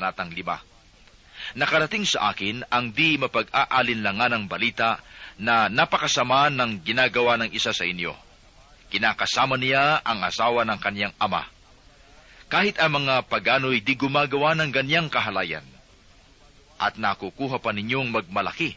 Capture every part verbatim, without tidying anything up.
Kabanatang lima. Nakarating sa akin ang di mapag-aalinlangan ng balita na napakasama ng ginagawa ng isa sa inyo. Kinakasama niya ang asawa ng kanyang ama. Kahit ang mga pagano'y di gumagawa ng ganyang kahalayan, at nakukuha pa ninyong magmalaki.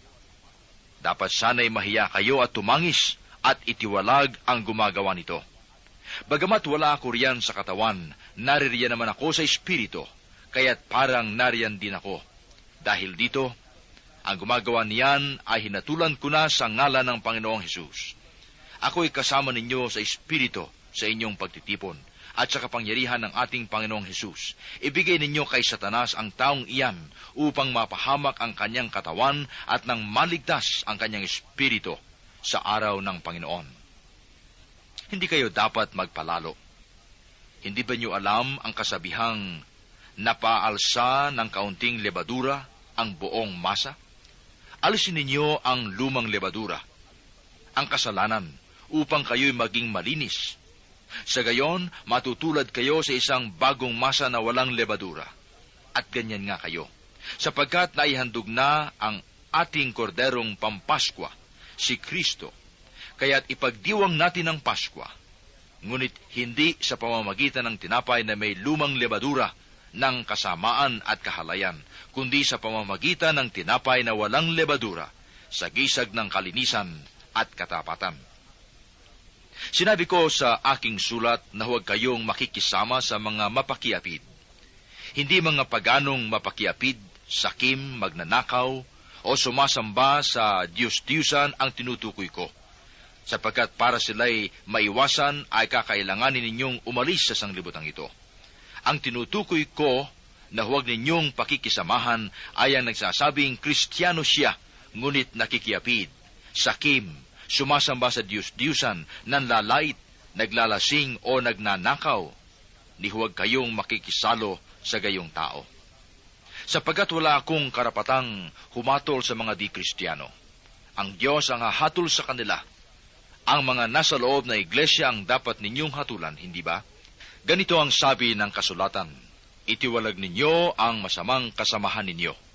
Dapat sana'y mahiya kayo at tumangis at itiwalag ang gumagawa nito. Bagamat wala ako riyan sa katawan, naririyan naman ako sa espiritu, kaya't parang nariyan din ako. Dahil dito, ang gumagawa niyan ay hinatulan ko na sa ngalan ng Panginoong Hesus. Ako'y kasama ninyo sa espiritu sa inyong pagtitipon, at sa kapangyarihan ng ating Panginoong Hesus. Ibigay ninyo kay Satanas ang taong iyan upang mapahamak ang kanyang katawan at nang maligtas ang kanyang espiritu sa araw ng Panginoon. Hindi kayo dapat magpalalo. Hindi ba niyo alam ang kasabihang napaalsa ng kaunting lebadura ang buong masa? Alisin ninyo ang lumang lebadura, ang kasalanan, upang kayo'y maging malinis. Sa gayon, matutulad kayo sa isang bagong masa na walang lebadura. At ganyan nga kayo, sapagkat naihandog na ang ating korderong pampaskwa, si Kristo. Kaya't ipagdiwang natin ang Paskwa, ngunit hindi sa pamamagitan ng tinapay na may lumang lebadura ng kasamaan at kahalayan, kundi sa pamamagitan ng tinapay na walang lebadura, sa gisag ng kalinisan at katapatan. Sinabi ko sa aking sulat na huwag kayong makikisama sa mga mapakiapid. Hindi mga paganong mapakiapid, sakim, magnanakaw, o sumasamba sa Diyos-Diyusan ang tinutukoy ko. Sapagkat para sila'y maiwasan ay kakailanganin ninyong umalis sa sanglibutan ito. Ang tinutukoy ko na huwag ninyong pakikisamahan ay ang nagsasabing Kristiyano siya, ngunit nakikiapid, sakim, sumasamba sa Diyos-Diyusan, nanlalait, naglalasing o nagnanakaw. Ni huwag kayong makikisalo sa gayong tao. Sapagkat wala akong karapatang humatol sa mga di-Kristiyano. Ang Diyos ang hahatol sa kanila. Ang mga nasa loob na iglesia ang dapat ninyong hatulan, hindi ba? Ganito ang sabi ng kasulatan, itiwalag ninyo ang masamang kasamahan ninyo.